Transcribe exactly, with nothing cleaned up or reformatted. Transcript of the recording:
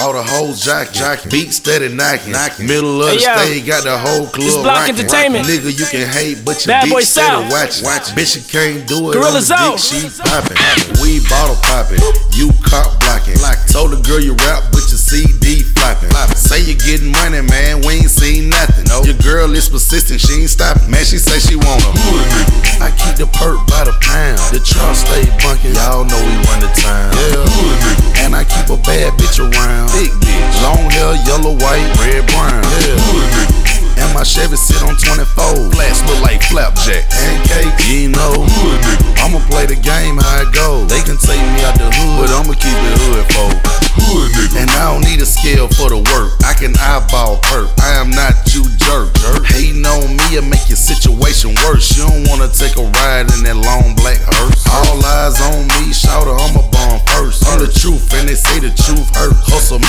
All the whole jock, jock, beat steady knocking. knocking. Middle of Hey, the yo. stage, got the whole club It's Block rocking. Entertainment. Nigga, you can hate, but your Bad Boy bitch steady South. watching. Watch. Bitch, you can't do it. Gorilla's on the out. dick, she popping. We bottle popping. You cop blocking. Told the girl you rap, but your C D flopping. Say you getting money, man, we ain't seen nothing. Your girl is persistent, she ain't stopping. Man, she say she want a hood nigga. I keep the perk by the pound. The truck stay bunkin', y'all know we run the town. Yeah, hood nigga. And I keep a bad bitch around. Big bitch. Long hair, yellow, white, red, brown. Yeah, hood nigga. And my Chevy sit on twenty-four. Flats look like flapjack. Pancake, you ain't know. Hood nigga. I'ma play the game how it goes. They can take me out the hood, but I'ma keep it hood, folk. Hood nigga. And I don't need a scale for the work. I can eyeball perk. I am not you jerk. jerk. Hating on me will make your situation worse. You don't wanna take a ride in that long black hearse. All eyes on me, shout I'm a bomb first. I'm the truth, and they say the truth hurt. Hustle